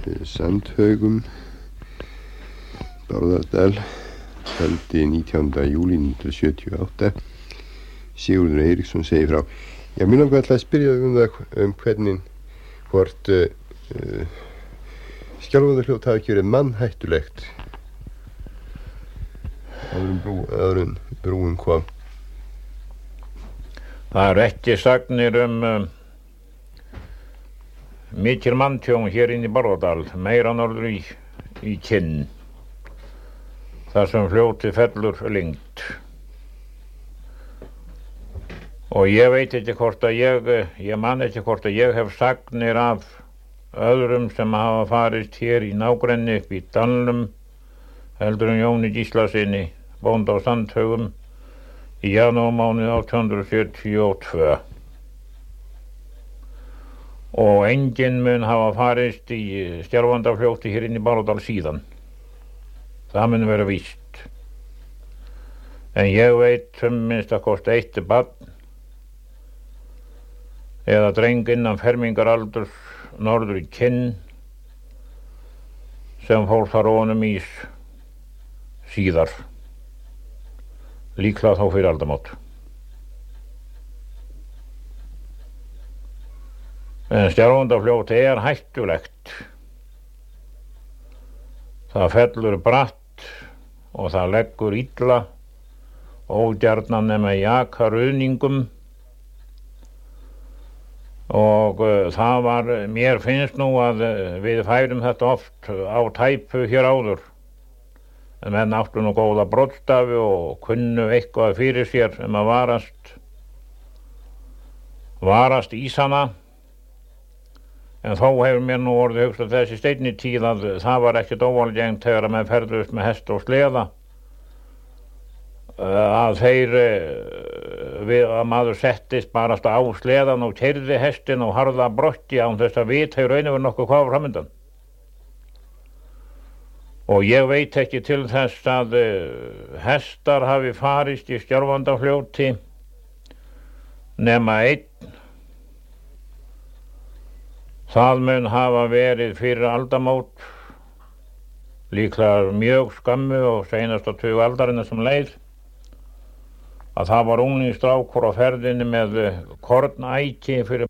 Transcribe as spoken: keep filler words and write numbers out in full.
Sandhaugum, Bárðardal, felldi nítjánda júlí nítján hundruð sjötíu og átta. Sigurður Eiríksson segir frá. Já, mér langar alltaf að spyrja um það um hvernig hvort uh, uh, Skjálfandafljót hafi ekki verið mannhættulegt áður en brú, áður en brúin kom. Það eru ekki sagnir um uh, mikil manntjón hér inn í Bárðardal, meira norður í, í Kinn, þar sem fljótið fellur lengt. Og ég veit ekki hvort að ég, ég man ekki hvort að ég hef sagnir af öðrum sem hafa farist hér í nágrenni upp í dalnum, heldur en Jóni Gíslasyni, bónda á Sandhaugum, í janúarmánuði átján hundruð sjötíu og tvö. Og enginn mun hafa farist í Skjálfandafljóti hér inn í Bárðardal síðan. Það mun vera víst. En ég veit um minnst að kosta eitt barn eða dreng innan fermingaraldurs norður í Kinn sem fór þar ofan um ís síðar, líklega þá fyrir aldamót. En Skjálfandafljót er hættulegt. Það fellur bratt og það leggur illa, ógjarnan nema í jaka ruðningum. Og uh, það var, mér finnst nú að uh, við færum þetta oft á tæpu hér áður. En menn áttu nú góða broddstafi og kunnu eitthvað fyrir sér um að varast, varast ísana. En þó hefur mér nú orðið hugsað þessi seinni tíð að það var ekkert óalgengt þegar að menn ferðust með hest og sleða, að þeir við, að maður settist barast á sleðan og keyrði hestin og harða brokki án þess að vita í raun og veru nokkuð hvað var framundan. Og ég veit ekki til þess að hestar hafi farist í Skjálfandafljóti nema einn. Það mun hafa verið fyrir aldamót, líklega mjög skömmu og seinasta tugu aldarinnar sem leið, að það var unglingur strákur á ferðinni með kornæki fyrir